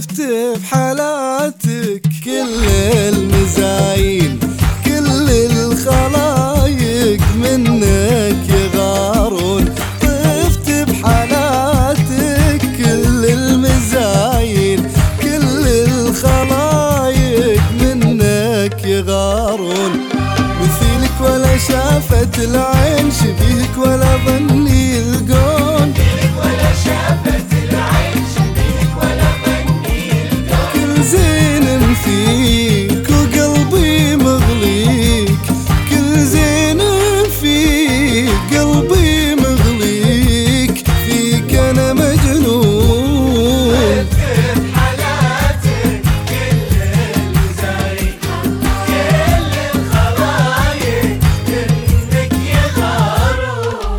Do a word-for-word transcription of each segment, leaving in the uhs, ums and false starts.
طفت بحالاتك كل المزاين، كل الخلايق منك يغارون. طفت بحالاتك كل المزاين، كل الخلايق منك يغارون. مثيلك ولا شافت العين، شبيهك ولا ظني القول. مثيلك ولا شافت العين، شبيهك ولا ظني القول. كل زين فيك وقلبي مغليك، كل زين فيك قلبي مغليك، فيك انا مجنون. طفت بحالاتك كل المزاين، كل الخلايق منك يغارون.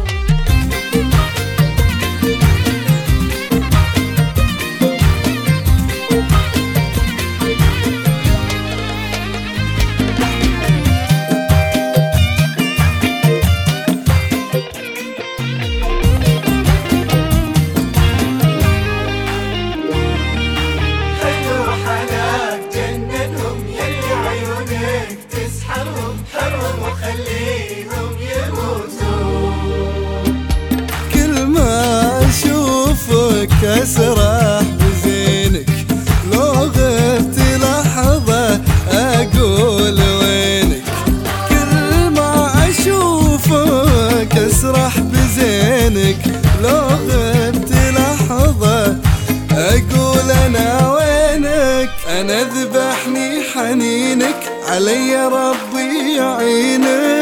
حلو حلاك جننهم، يلي عيونك تسحرهم، حرهم وخليهم يموتون. كل ما اشوفك اسرح بزينك، لو غبت لحظة اقول وينك. كل ما اشوفك اسرح بزينك، لو غبت لحظة اقول انا وينك. انا ذبحني حنينك، علي ربي يعينك.